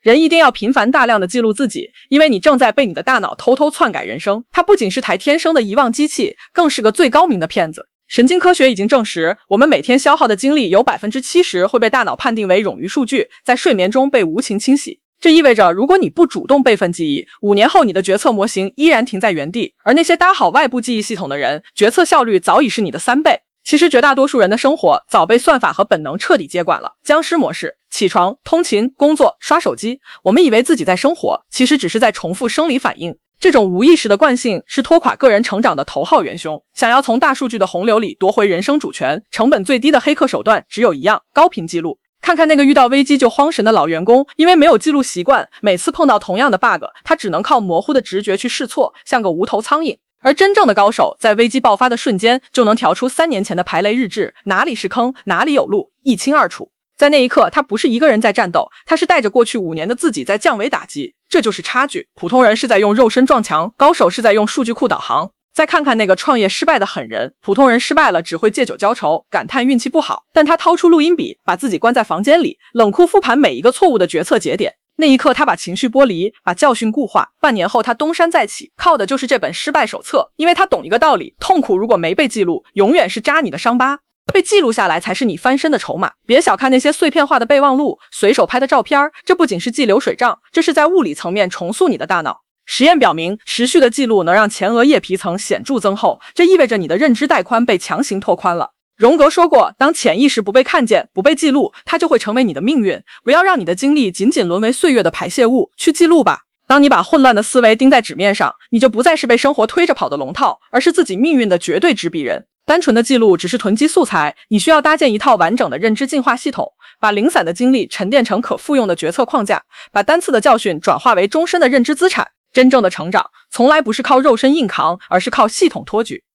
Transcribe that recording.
人一定要频繁大量的记录自己，因为你正在被你的大脑偷偷篡改人生。它不仅是台天生的遗忘机器，更是个最高明的骗子。神经科学已经证实，我们每天消耗的精力有 70% 会被大脑判定为冗余数据，在睡眠中被无情清洗。这意味着，如果你不主动备份记忆，5年后你的决策模型依然停在原地，而那些搭好外部记忆系统的人，决策效率早已是你的3倍。其实绝大多数人的生活早被算法和本能彻底接管了。僵尸模式，起床、通勤、工作、刷手机，我们以为自己在生活，其实只是在重复生理反应。这种无意识的惯性是拖垮个人成长的头号元凶。想要从大数据的洪流里夺回人生主权，成本最低的黑客手段只有一样：高频记录。看看那个遇到危机就慌神的老员工，因为没有记录习惯，每次碰到同样的 bug， 他只能靠模糊的直觉去试错，像个无头苍蝇。而真正的高手在危机爆发的瞬间就能调出3年前的排雷日志，哪里是坑，哪里有路，一清二楚。在那一刻，他不是一个人在战斗，他是带着过去5年的自己在降维打击。这就是差距，普通人是在用肉身撞墙，高手是在用数据库导航。再看看那个创业失败的狠人，普通人失败了只会借酒浇愁，感叹运气不好，但他掏出录音笔，把自己关在房间里，冷酷复盘每一个错误的决策节点。那一刻他把情绪剥离，把教训固化，半年后他东山再起，靠的就是这本失败手册。因为他懂一个道理，痛苦如果没被记录，永远是扎你的伤疤，被记录下来才是你翻身的筹码。别小看那些碎片化的备忘录，随手拍的照片，这不仅是记流水账，这是在物理层面重塑你的大脑。实验表明，持续的记录能让前额叶皮层显著增厚，这意味着你的认知带宽被强行拓宽了。荣格说过，当潜意识不被看见，不被记录，它就会成为你的命运。不要让你的经历仅仅沦为岁月的排泄物，去记录吧。当你把混乱的思维钉在纸面上，你就不再是被生活推着跑的龙套，而是自己命运的绝对执笔人。单纯的记录只是囤积素材，你需要搭建一套完整的认知进化系统，把零散的经历沉淀成可复用的决策框架，把单次的教训转化为终身的认知资产。真正的成长从来不是靠肉身硬扛，而是靠系统托举。